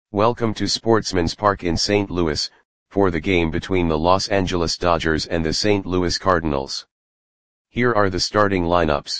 Welcome to Sportsman's Park in St. Louis, for the game between the Los Angeles Dodgers and the St. Louis Cardinals. Here are the starting lineups.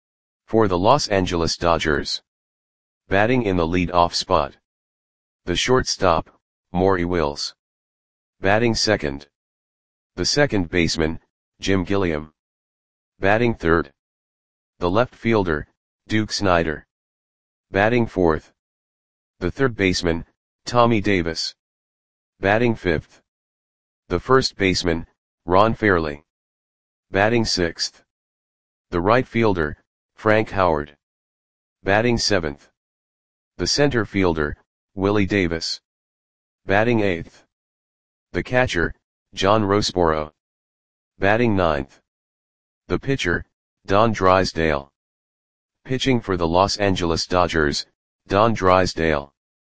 For the Los Angeles Dodgers. Batting in the lead-off spot. The shortstop, Maury Wills. Batting second. The second baseman, Jim Gilliam. Batting third. The left fielder, Duke Snider. Batting fourth. The third baseman, Tommy Davis. Batting fifth. The first baseman, Ron Fairly. Batting sixth. The right fielder, Frank Howard. Batting seventh. The center fielder, Willie Davis. Batting eighth. The catcher, John Roseboro. Batting ninth. The pitcher, Don Drysdale. Pitching for the Los Angeles Dodgers, Don Drysdale.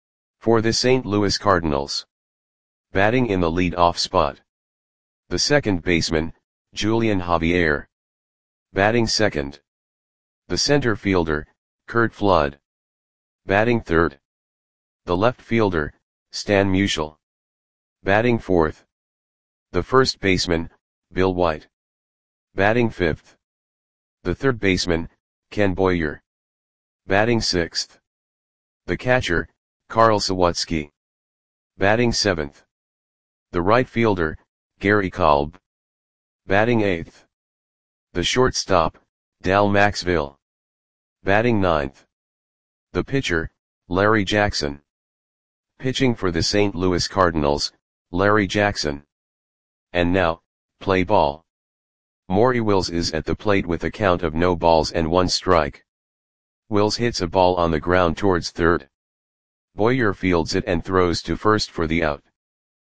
For the St. Louis Cardinals. Batting in the lead-off spot. The second baseman, Julian Javier. Batting second. The center fielder, Curt Flood. Batting third. The left fielder, Stan Musial. Batting fourth. The first baseman, Bill White. Batting fifth. The third baseman, Ken Boyer. Batting sixth. The catcher, Carl Sawatsky. Batting seventh. The right fielder, Gary Kolb. Batting eighth. The shortstop, Dal Maxville. Batting ninth. The pitcher, Larry Jackson. Pitching for the St. Louis Cardinals, Larry Jackson. And now, play ball. Maury Wills is at the plate with a count of no balls and one strike. Wills hits a ball on the ground towards third. Boyer fields it and throws to first for the out.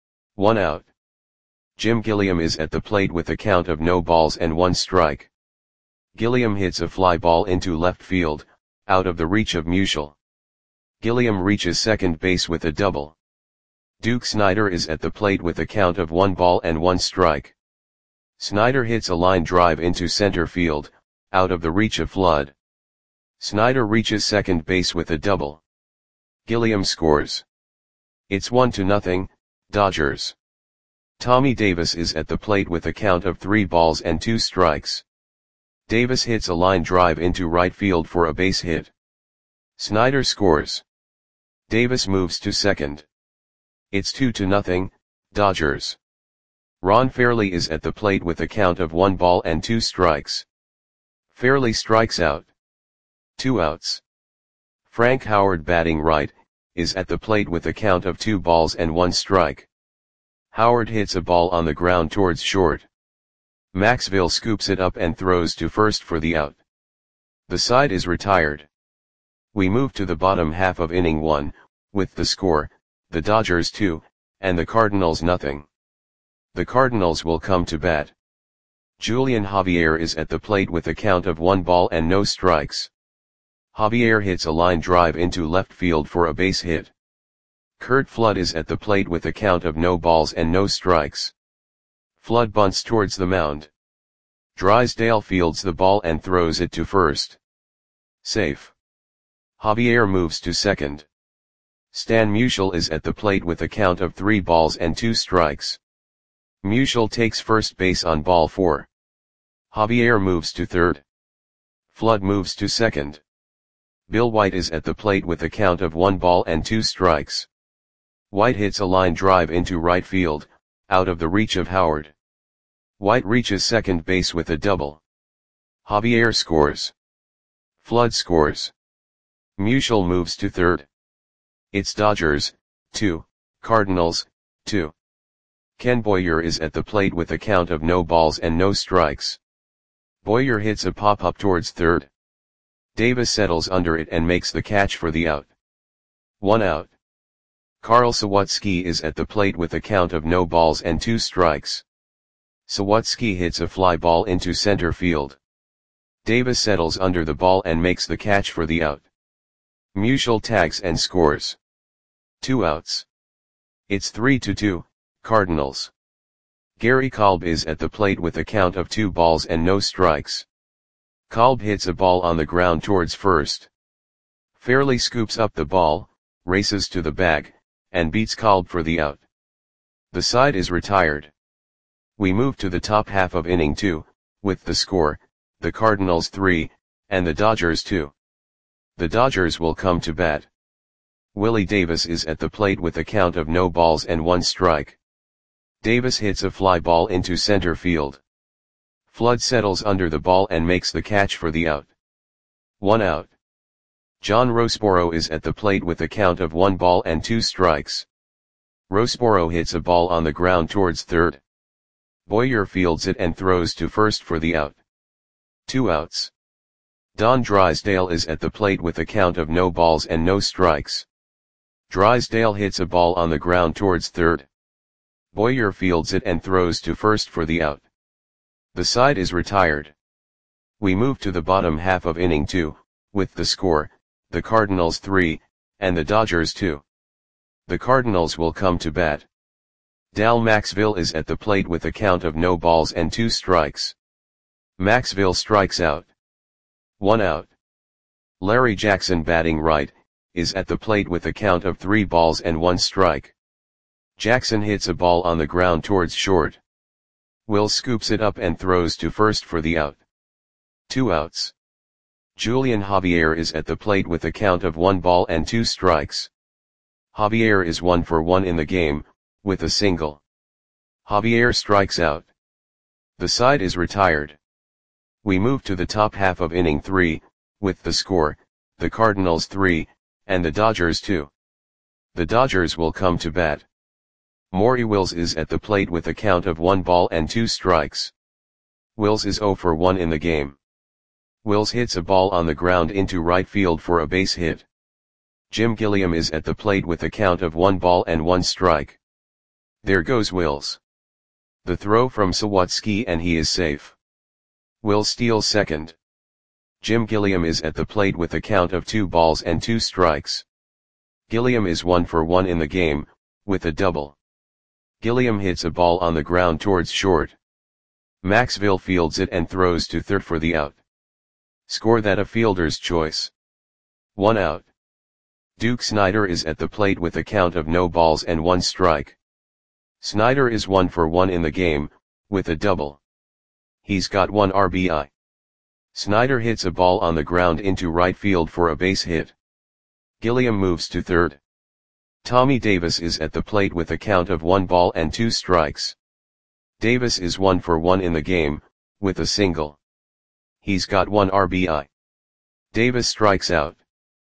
1 out. Jim Gilliam is at the plate with a count of no balls and one strike. Gilliam hits a fly ball into left field, out of the reach of Musial. Gilliam reaches second base with a double. Duke Snider is at the plate with a count of 1 ball and 1 strike. Snider hits a line drive into center field, out of the reach of Flood. Snider reaches second base with a double. Gilliam scores. It's 1-0, Dodgers. Tommy Davis is at the plate with a count of 3 balls and 2 strikes. Davis hits a line drive into right field for a base hit. Snider scores. Davis moves to second. It's 2-0, Dodgers. Ron Fairly is at the plate with a count of 1 ball and 2 strikes. Fairly strikes out. 2 outs. Frank Howard batting right, is at the plate with a count of 2 balls and 1 strike. Howard hits a ball on the ground towards short. Maxville scoops it up and throws to first for the out. The side is retired. We move to the bottom half of inning 1, with the score, the Dodgers 2, and the Cardinals nothing. The Cardinals will come to bat. Julian Javier is at the plate with a count of 1 ball and no strikes. Javier hits a line drive into left field for a base hit. Curt Flood is at the plate with a count of no balls and no strikes. Flood bunts towards the mound. Drysdale fields the ball and throws it to first. Safe. Javier moves to second. Stan Musial is at the plate with a count of 3 balls and 2 strikes. Musial takes first base on ball 4. Javier moves to third. Flood moves to second. Bill White is at the plate with a count of 1 ball and 2 strikes. White hits a line drive into right field, out of the reach of Howard. White reaches second base with a double. Javier scores. Flood scores. Musial moves to third. It's Dodgers, 2, Cardinals, 2. Ken Boyer is at the plate with a count of no balls and no strikes. Boyer hits a pop-up towards third. Davis settles under it and makes the catch for the out. 1 out. Carl Sawatsky is at the plate with a count of no balls and 2 strikes. Sawatsky hits a fly ball into center field. Davis settles under the ball and makes the catch for the out. Musial tags and scores. 2 outs. It's 3-2, Cardinals. Gary Kolb is at the plate with a count of 2 balls and no strikes. Kolb hits a ball on the ground towards first. Fairly scoops up the ball, races to the bag, and beats Kolb for the out. The side is retired. We move to the top half of inning 2, with the score, the Cardinals 3, and the Dodgers 2. The Dodgers will come to bat. Willie Davis is at the plate with a count of no balls and 1 strike. Davis hits a fly ball into center field. Flood settles under the ball and makes the catch for the out. 1 out. John Roseboro is at the plate with a count of 1 ball and 2 strikes. Roseboro hits a ball on the ground towards third. Boyer fields it and throws to first for the out. 2 outs. Don Drysdale is at the plate with a count of no balls and no strikes. Drysdale hits a ball on the ground towards third. Boyer fields it and throws to first for the out. The side is retired. We move to the bottom half of inning 2, with the score, the Cardinals 3, and the Dodgers 2. The Cardinals will come to bat. Dal Maxville is at the plate with a count of no balls and 2 strikes. Maxville strikes out. 1 out. Larry Jackson, batting right, is at the plate with a count of 3 balls and 1 strike. Jackson hits a ball on the ground towards short. Will scoops it up and throws to first for the out. 2 outs. Julian Javier is at the plate with a count of 1 ball and 2 strikes. Javier is 1 for 1 in the game, with a single. Javier strikes out. The side is retired. We move to the top half of inning 3, with the score, the Cardinals 3, and the Dodgers 2. The Dodgers will come to bat. Maury Wills is at the plate with a count of 1 ball and 2 strikes. Wills is 0 for 1 in the game. Wills hits a ball on the ground into right field for a base hit. Jim Gilliam is at the plate with a count of 1 ball and 1 strike. There goes Wills. The throw from Sawatsky and he is safe. Wills steals second. Jim Gilliam is at the plate with a count of 2 balls and 2 strikes. Gilliam is 1 for 1 in the game, with a double. Gilliam hits a ball on the ground towards short. Maxville fields it and throws to third for the out. Score that a fielder's choice. 1 out. Duke Snider is at the plate with a count of no balls and 1 strike. Snider is 1 for 1 in the game, with a double. He's got 1 RBI. Snider hits a ball on the ground into right field for a base hit. Gilliam moves to third. Tommy Davis is at the plate with a count of 1 ball and 2 strikes. Davis is 1 for 1 in the game, with a single. He's got 1 RBI. Davis strikes out.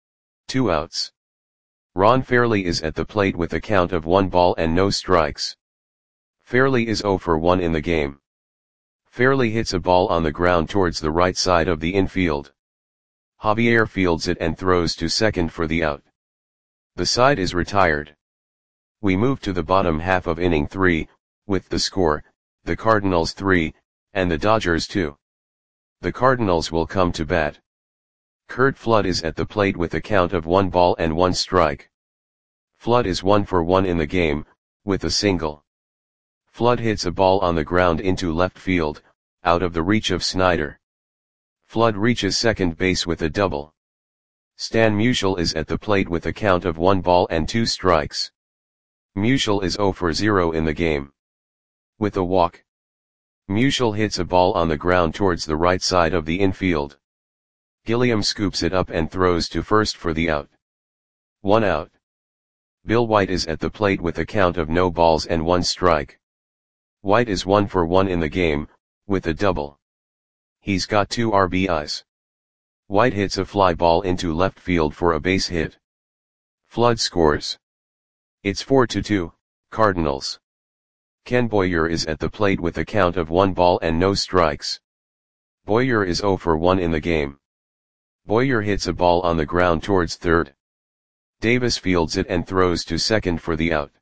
2 outs. Ron Fairley is at the plate with a count of 1 ball and no strikes. Fairley is 0 for 1 in the game. Fairley hits a ball on the ground towards the right side of the infield. Javier fields it and throws to second for the out. The side is retired. We move to the bottom half of inning 3, with the score, the Cardinals 3, and the Dodgers 2. The Cardinals will come to bat. Curt Flood is at the plate with a count of 1 ball and 1 strike. Flood is 1 for 1 in the game, with a single. Flood hits a ball on the ground into left field, out of the reach of Snider. Flood reaches second base with a double. Stan Musial is at the plate with a count of 1 ball and 2 strikes. Musial is 0 for 0 in the game. With a walk. Musial hits a ball on the ground towards the right side of the infield. Gilliam scoops it up and throws to first for the out. 1 out. Bill White is at the plate with a count of no balls and 1 strike. White is 1 for 1 in the game, with a double. He's got 2 RBIs. White hits a fly ball into left field for a base hit. Flood scores. It's 4-2, Cardinals. Ken Boyer is at the plate with a count of 1 ball and no strikes. Boyer is 0 for 1 in the game. Boyer hits a ball on the ground towards third. Davis fields it and throws to second for the out.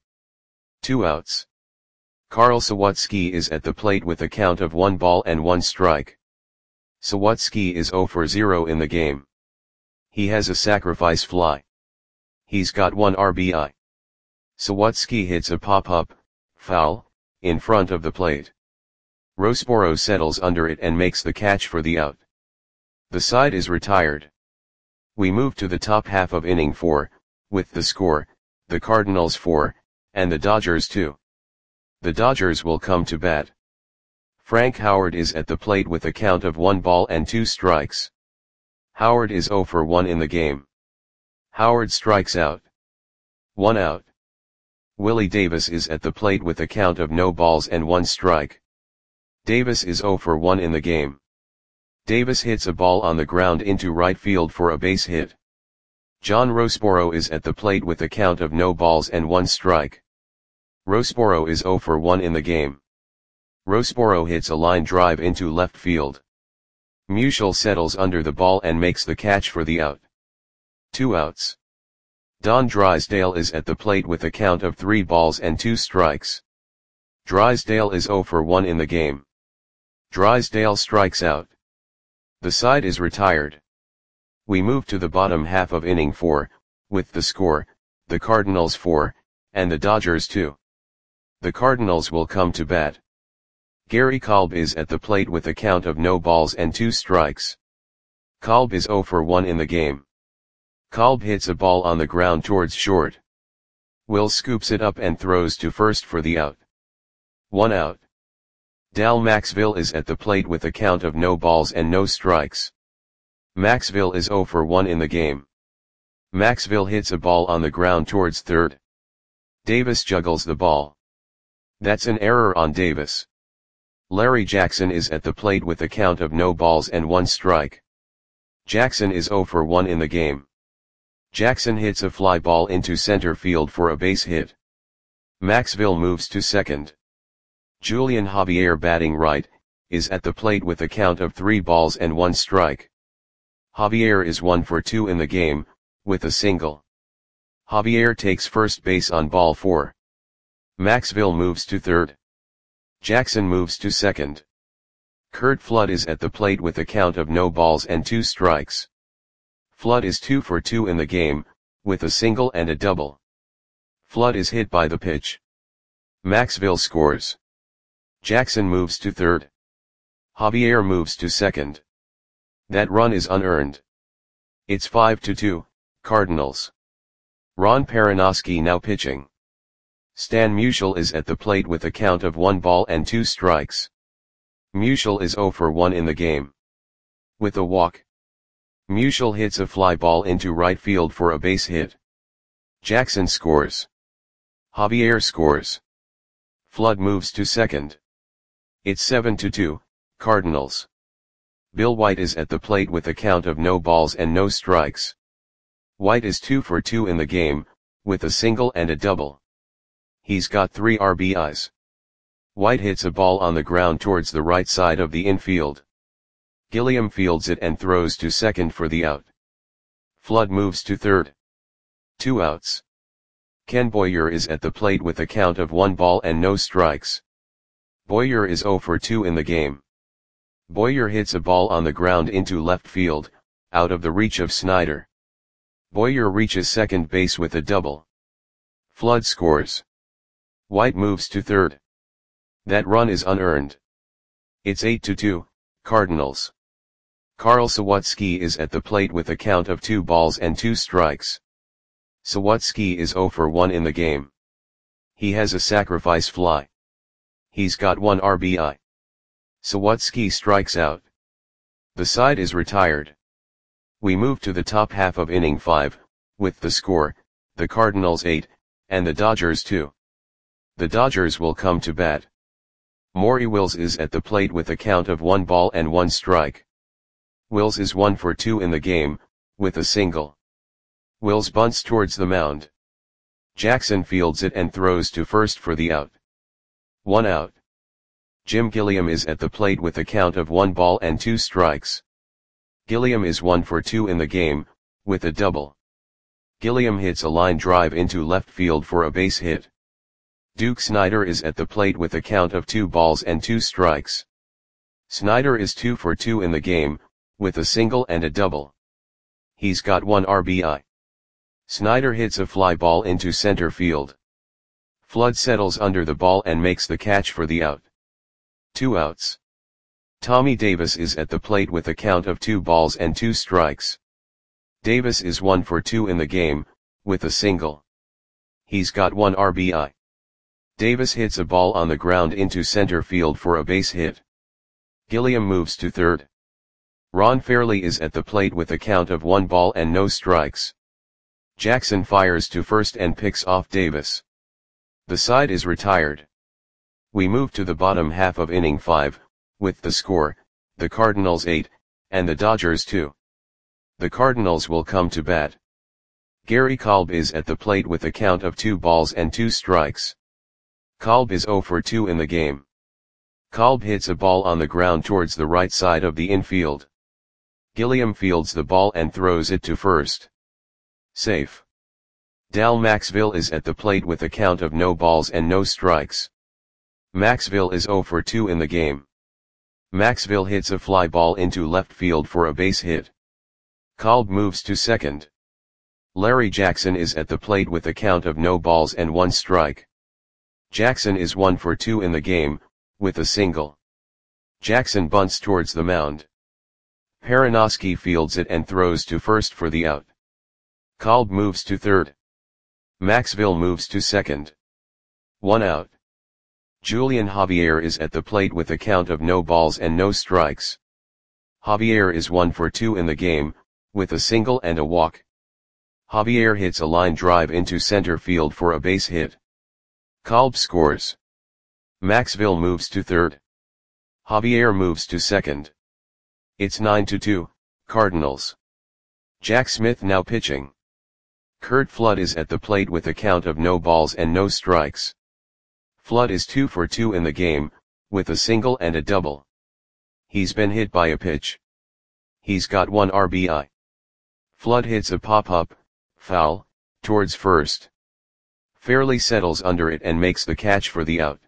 2 outs. Carl Sawatsky is at the plate with a count of 1 ball and 1 strike. Sawatsky is 0 for 0 in the game. He has a sacrifice fly. He's got 1 RBI. Sawatsky hits a pop-up, foul, in front of the plate. Roseboro settles under it and makes the catch for the out. The side is retired. We move to the top half of inning 4, with the score, the Cardinals 4, and the Dodgers 2. The Dodgers will come to bat. Frank Howard is at the plate with a count of 1 ball and 2 strikes. Howard is 0 for 1 in the game. Howard strikes out. 1 out. Willie Davis is at the plate with a count of no balls and 1 strike. Davis is 0 for 1 in the game. Davis hits a ball on the ground into right field for a base hit. John Roseboro is at the plate with a count of no balls and 1 strike. Roseboro is 0 for 1 in the game. Roseboro hits a line drive into left field. Musial settles under the ball and makes the catch for the out. 2 outs. Don Drysdale is at the plate with a count of 3 balls and 2 strikes. Drysdale is 0 for 1 in the game. Drysdale strikes out. The side is retired. We move to the bottom half of inning 4, with the score, the Cardinals 4, and the Dodgers 2. The Cardinals will come to bat. Gary Kolb is at the plate with a count of no balls and 2 strikes. Kolb is 0 for 1 in the game. Kolb hits a ball on the ground towards short. Will scoops it up and throws to first for the out. 1 out. Dal Maxville is at the plate with a count of no balls and no strikes. Maxville is 0 for 1 in the game. Maxville hits a ball on the ground towards third. Davis juggles the ball. That's an error on Davis. Larry Jackson is at the plate with a count of no balls and 1 strike. Jackson is 0 for 1 in the game. Jackson hits a fly ball into center field for a base hit. Maxville moves to second. Julian Javier, batting right, is at the plate with a count of 3 balls and 1 strike. Javier is 1 for 2 in the game, with a single. Javier takes first base on ball 4. Maxville moves to third. Jackson moves to second. Curt Flood is at the plate with a count of no balls and 2 strikes. Flood is 2 for 2 in the game, with a single and a double. Flood is hit by the pitch. Maxville scores. Jackson moves to third. Javier moves to second. That run is unearned. It's 5-2, Cardinals. Ron Perranoski now pitching. Stan Musial is at the plate with a count of 1 ball and 2 strikes. Musial is 0 for 1 in the game. With a walk. Musial hits a fly ball into right field for a base hit. Jackson scores. Javier scores. Flood moves to second. It's 7-2, Cardinals. Bill White is at the plate with a count of no balls and no strikes. White is 2 for 2 in the game, with a single and a double. He's got 3 RBIs. White hits a ball on the ground towards the right side of the infield. Gilliam fields it and throws to second for the out. Flood moves to third. 2 outs. Ken Boyer is at the plate with a count of 1 ball and no strikes. Boyer is 0 for 2 in the game. Boyer hits a ball on the ground into left field, out of the reach of Snyder. Boyer reaches second base with a double. Flood scores. White moves to third. That run is unearned. It's 8-2, Cardinals. Carl Sawatsky is at the plate with a count of 2 balls and 2 strikes. Sawatsky is 0 for 1 in the game. He has a sacrifice fly. He's got 1 RBI. Sawatsky strikes out. The side is retired. We move to the top half of inning 5, with the score, the Cardinals 8, and the Dodgers 2. The Dodgers will come to bat. Maury Wills is at the plate with a count of 1 ball and 1 strike. Wills is 1 for 2 in the game, with a single. Wills bunts towards the mound. Jackson fields it and throws to first for the out. 1 out. Jim Gilliam is at the plate with a count of 1 ball and 2 strikes. Gilliam is 1 for 2 in the game, with a double. Gilliam hits a line drive into left field for a base hit. Duke Snyder is at the plate with a count of 2 balls and 2 strikes. Snyder is 2 for 2 in the game, with a single and a double. He's got 1 RBI. Snyder hits a fly ball into center field. Flood settles under the ball and makes the catch for the out. 2 outs. Tommy Davis is at the plate with a count of 2 balls and 2 strikes. Davis is 1 for 2 in the game, with a single. He's got 1 RBI. Davis hits a ball on the ground into center field for a base hit. Gilliam moves to third. Ron Fairly is at the plate with a count of 1 ball and no strikes. Jackson fires to first and picks off Davis. The side is retired. We move to the bottom half of inning 5, with the score, the Cardinals 8, and the Dodgers 2. The Cardinals will come to bat. Gary Kolb is at the plate with a count of 2 balls and 2 strikes. Kolb is 0 for 2 in the game. Kolb hits a ball on the ground towards the right side of the infield. Gilliam fields the ball and throws it to first. Safe. Dal Maxville is at the plate with a count of no balls and no strikes. Maxville is 0 for 2 in the game. Maxville hits a fly ball into left field for a base hit. Kolb moves to second. Larry Jackson is at the plate with a count of no balls and 1 strike. Jackson is 1 for 2 in the game, with a single. Jackson bunts towards the mound. Perinoski fields it and throws to first for the out. Kolb moves to third. Maxville moves to second. 1 out. Julian Javier is at the plate with a count of no balls and no strikes. Javier is 1 for 2 in the game, with a single and a walk. Javier hits a line drive into center field for a base hit. Kolb scores. Maxville moves to third. Javier moves to second. It's 9-2, Cardinals. Jack Smith now pitching. Curt Flood is at the plate with a count of no balls and no strikes. Flood is 2 for 2 in the game, with a single and a double. He's been hit by a pitch. He's got 1 RBI. Flood hits a pop-up, foul, towards first. Fairly settles under it and makes the catch for the out.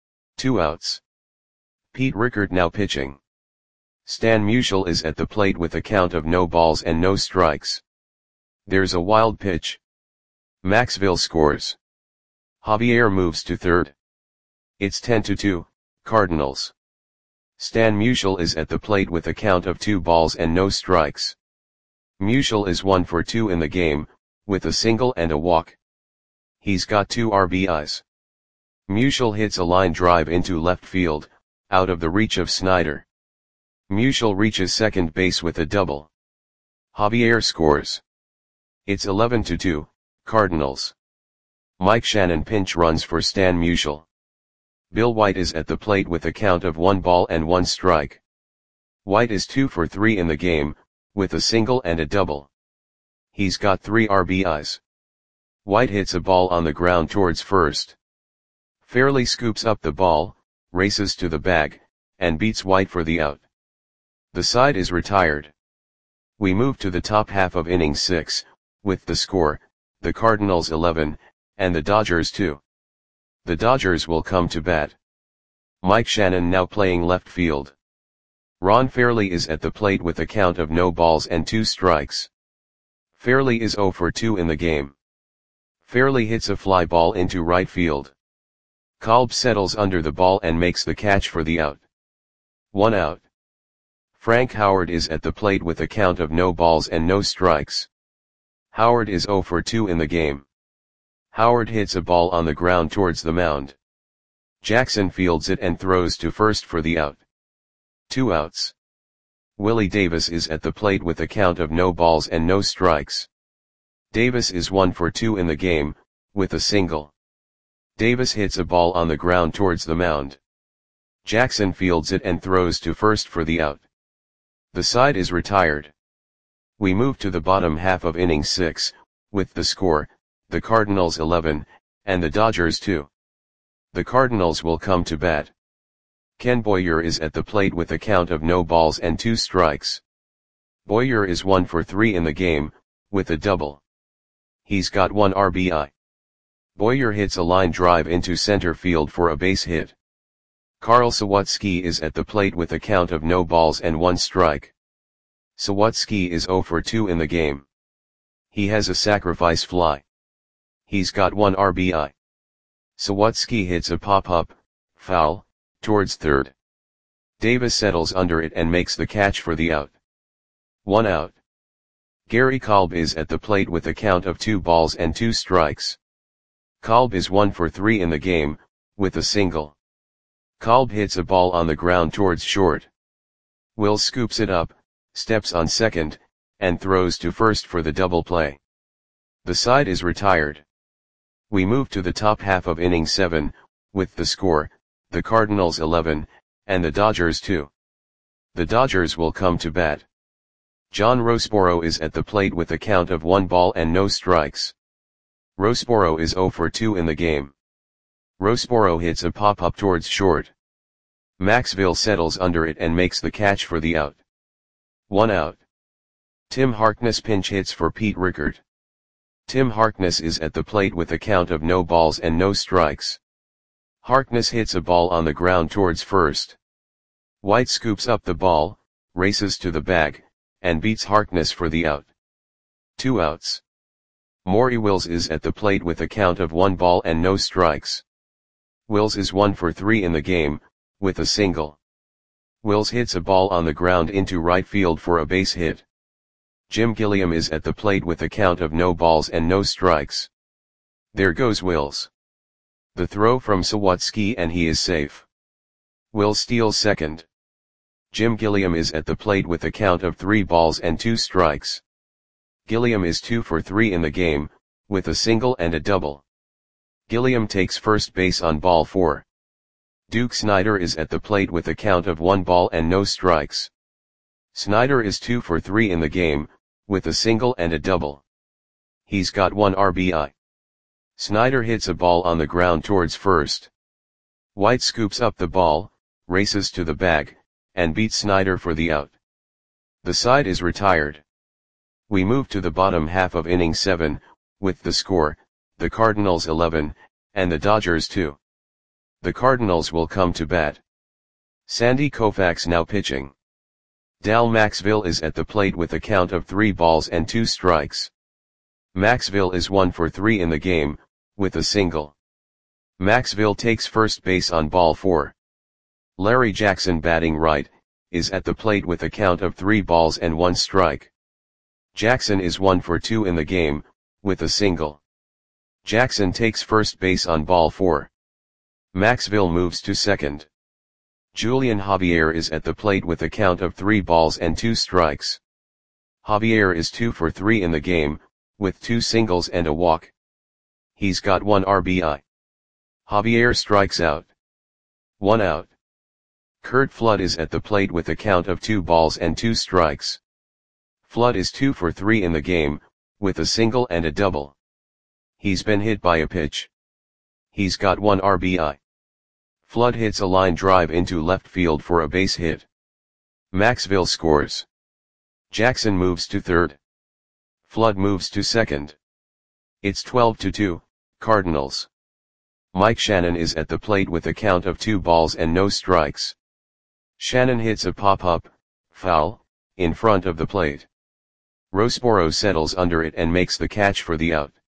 2 outs. Pete Rickard now pitching. Stan Musial is at the plate with a count of no balls and no strikes. There's a wild pitch. Maxville scores. Javier moves to third. It's 10-2, Cardinals. Stan Musial is at the plate with a count of 2 balls and no strikes. Musial is 1 for 2 in the game, with a single and a walk. He's got 2 RBIs. Musial hits a line drive into left field, out of the reach of Snyder. Musial reaches second base with a double. Javier scores. It's 11-2, Cardinals. Mike Shannon pinch runs for Stan Musial. Bill White is at the plate with a count of 1 ball and 1 strike. White is 2 for 3 in the game, with a single and a double. He's got 3 RBIs. White hits a ball on the ground towards first. Fairly scoops up the ball, races to the bag, and beats White for the out. The side is retired. We move to the top half of inning 6, with the score, the Cardinals 11, and the Dodgers 2. The Dodgers will come to bat. Mike Shannon now playing left field. Ron Fairly is at the plate with a count of no balls and 2 strikes. Fairly is 0 for 2 in the game. Fairly hits a fly ball into right field. Kolb settles under the ball and makes the catch for the out. 1 out. Frank Howard is at the plate with a count of no balls and no strikes. Howard is 0 for 2 in the game. Howard hits a ball on the ground towards the mound. Jackson fields it and throws to first for the out. 2 outs. Willie Davis is at the plate with a count of no balls and no strikes. Davis is 1 for 2 in the game, with a single. Davis hits a ball on the ground towards the mound. Jackson fields it and throws to first for the out. The side is retired. We move to the bottom half of inning 6, with the score, the Cardinals 11, and the Dodgers 2. The Cardinals will come to bat. Ken Boyer is at the plate with a count of no balls and 2 strikes. Boyer is 1 for 3 in the game, with a double. He's got 1 RBI. Boyer hits a line drive into center field for a base hit. Carl Sawatsky is at the plate with a count of no balls and 1 strike. Sawatsky is 0 for 2 in the game. He has a sacrifice fly. He's got 1 RBI. Sawatsky hits a pop-up, foul, towards third. Davis settles under it and makes the catch for the out. 1 out. Gary Kolb is at the plate with a count of 2 balls and 2 strikes. Kolb is 1 for 3 in the game, with a single. Kolb hits a ball on the ground towards short. Wills scoops it up, steps on second, and throws to first for the double play. The side is retired. We move to the top half of inning 7, with the score, the Cardinals 11, and the Dodgers 2. The Dodgers will come to bat. John Roseboro is at the plate with a count of 1 ball and no strikes. Roseboro is 0 for 2 in the game. Roseboro hits a pop-up towards short. Maxville settles under it and makes the catch for the out. 1 out. Tim Harkness pinch hits for Pete Rickard. Tim Harkness is at the plate with a count of no balls and no strikes. Harkness hits a ball on the ground towards first. White scoops up the ball, races to the bag, and beats Harkness for the out. 2 outs. Maury Wills is at the plate with a count of 1 ball and no strikes. Wills is 1 for 3 in the game, with a single. Wills hits a ball on the ground into right field for a base hit. Jim Gilliam is at the plate with a count of no balls and no strikes. There goes Wills. The throw from Sawatsky and he is safe. Wills steals second. Jim Gilliam is at the plate with a count of 3 balls and 2 strikes. Gilliam is 2 for 3 in the game, with a single and a double. Gilliam takes first base on ball 4. Duke Snider is at the plate with a count of 1 ball and no strikes. Snider is 2 for 3 in the game, with a single and a double. He's got 1 RBI. Snider hits a ball on the ground towards first. White scoops up the ball, races to the bag, and beats Snider for the out. The side is retired. We move to the bottom half of inning 7, with the score, the Cardinals 11, and the Dodgers 2. The Cardinals will come to bat. Sandy Koufax now pitching. Dal Maxville is at the plate with a count of 3 balls and 2 strikes. Maxville is 1 for 3 in the game, with a single. Maxville takes first base on ball 4. Larry Jackson batting right, is at the plate with a count of 3 balls and 1 strike. Jackson is 1 for 2 in the game, with a single. Jackson takes first base on ball 4. Maxville moves to second. Julian Javier is at the plate with a count of 3 balls and 2 strikes. Javier is 2 for 3 in the game, with 2 singles and a walk. He's got 1 RBI. Javier strikes out. 1 out. Curt Flood is at the plate with a count of 2 balls and 2 strikes. Flood is 2 for 3 in the game, with a single and a double. He's been hit by a pitch. He's got 1 RBI. Flood hits a line drive into left field for a base hit. Maxville scores. Jackson moves to third. Flood moves to second. It's 12-2, Cardinals. Mike Shannon is at the plate with a count of 2 balls and no strikes. Shannon hits a pop-up, foul, in front of the plate. Roseboro settles under it and makes the catch for the out.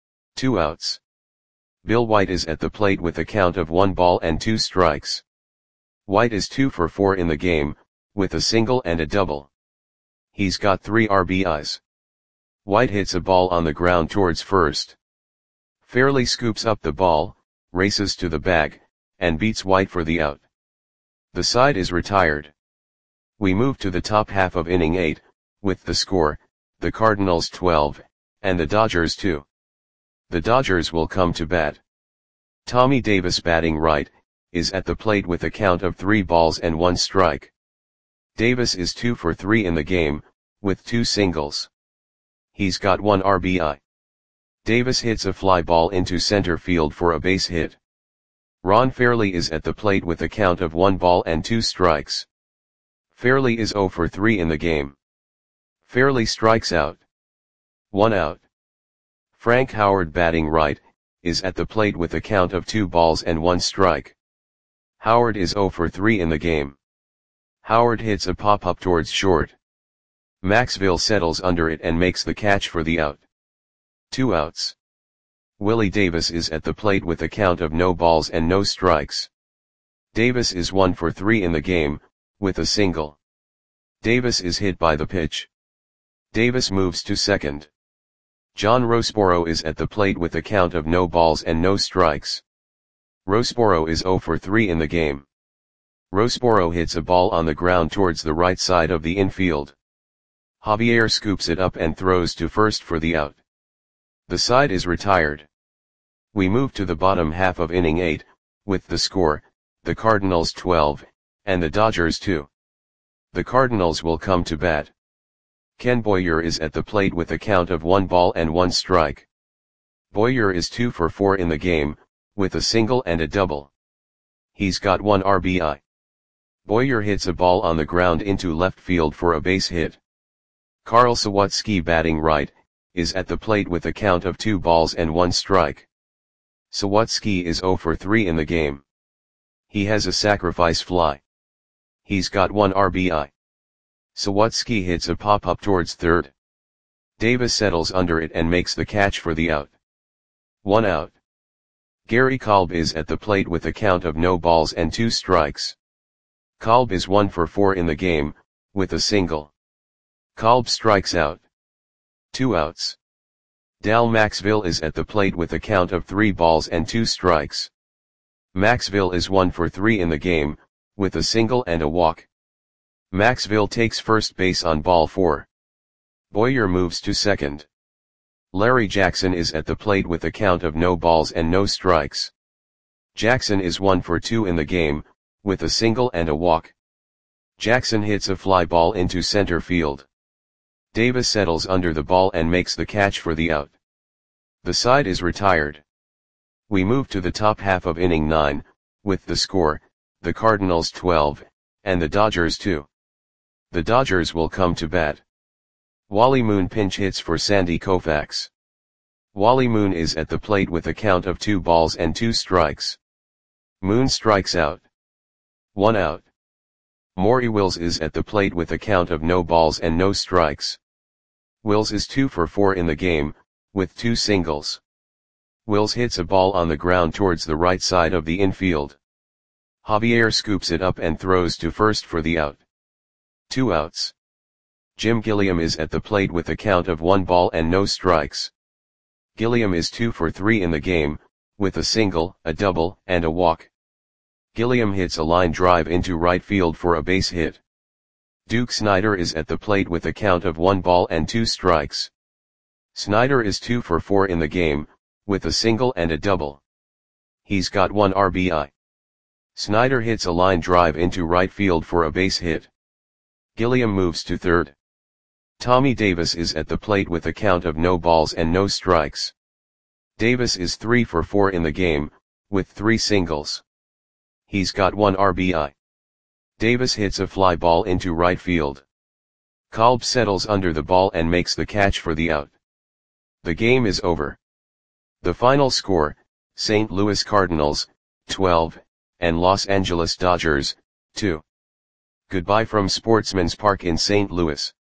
2 outs. Bill White is at the plate with a count of 1 ball and 2 strikes. White is 2 for 4 in the game, with a single and a double. He's got 3 RBIs. White hits a ball on the ground towards first. Fairley scoops up the ball, races to the bag, and beats White for the out. The side is retired. We move to the top half of inning 8, with the score, the Cardinals 12, and the Dodgers 2. The Dodgers will come to bat. Tommy Davis batting right, is at the plate with a count of 3 balls and 1 strike. Davis is 2 for 3 in the game, with 2 singles. He's got 1 RBI. Davis hits a fly ball into center field for a base hit. Ron Fairley is at the plate with a count of 1 ball and 2 strikes. Fairley is 0 for 3 in the game. Fairley strikes out. 1 out. Frank Howard batting right, is at the plate with a count of 2 balls and 1 strike. Howard is 0 for 3 in the game. Howard hits a pop-up towards short. Maxville settles under it and makes the catch for the out. 2 outs. Willie Davis is at the plate with a count of no balls and no strikes. Davis is 1 for 3 in the game, with a single. Davis is hit by the pitch. Davis moves to second. John Rossborough is at the plate with a count of no balls and no strikes. Rossborough is 0 for 3 in the game. Rossborough hits a ball on the ground towards the right side of the infield. Javier scoops it up and throws to first for the out. The side is retired. We move to the bottom half of inning 8, with the score, the Cardinals 12, and the Dodgers 2. The Cardinals will come to bat. Ken Boyer is at the plate with a count of 1 ball and 1 strike. Boyer is 2 for 4 in the game, with a single and a double. He's got 1 RBI. Boyer hits a ball on the ground into left field for a base hit. Carl Sawatsky, batting right, is at the plate with a count of 2 balls and 1 strike. Sawatsky is 0 for 3 in the game. He has a sacrifice fly. He's got 1 RBI. Sawatsky hits a pop-up towards third. Davis settles under it and makes the catch for the out. 1 out. Gary Kolb is at the plate with a count of no balls and 2 strikes. Kolb is 1 for 4 in the game, with a single. Kolb strikes out. 2 outs. Dal Maxville is at the plate with a count of 3 balls and 2 strikes. Maxville is 1 for 3 in the game, with a single and a walk. Maxville takes first base on ball 4. Boyer moves to second. Larry Jackson is at the plate with a count of no balls and no strikes. Jackson is 1 for 2 in the game, with a single and a walk. Jackson hits a fly ball into center field. Davis settles under the ball and makes the catch for the out. The side is retired. We move to the top half of inning 9, with the score, the Cardinals 12, and the Dodgers 2. The Dodgers will come to bat. Wally Moon pinch hits for Sandy Koufax. Wally Moon is at the plate with a count of 2 balls and 2 strikes. Moon strikes out. 1 out. Maury Wills is at the plate with a count of no balls and no strikes. Wills is 2 for 4 in the game, with 2 singles. Wills hits a ball on the ground towards the right side of the infield. Javier scoops it up and throws to first for the out. 2 outs. Jim Gilliam is at the plate with a count of 1 ball and no strikes. Gilliam is 2 for 3 in the game, with a single, a double, and a walk. Gilliam hits a line drive into right field for a base hit. Duke Snider is at the plate with a count of 1 ball and 2 strikes. Snider is 2 for 4 in the game, with a single and a double. He's got 1 RBI. Snider hits a line drive into right field for a base hit. Gilliam moves to third. Tommy Davis is at the plate with a count of no balls and no strikes. Davis is 3 for 4 in the game, with 3 singles. He's got 1 RBI. Davis hits a fly ball into right field. Kolb settles under the ball and makes the catch for the out. The game is over. The final score, St. Louis Cardinals, 12, and Los Angeles Dodgers, 2. Goodbye from Sportsman's Park in St. Louis.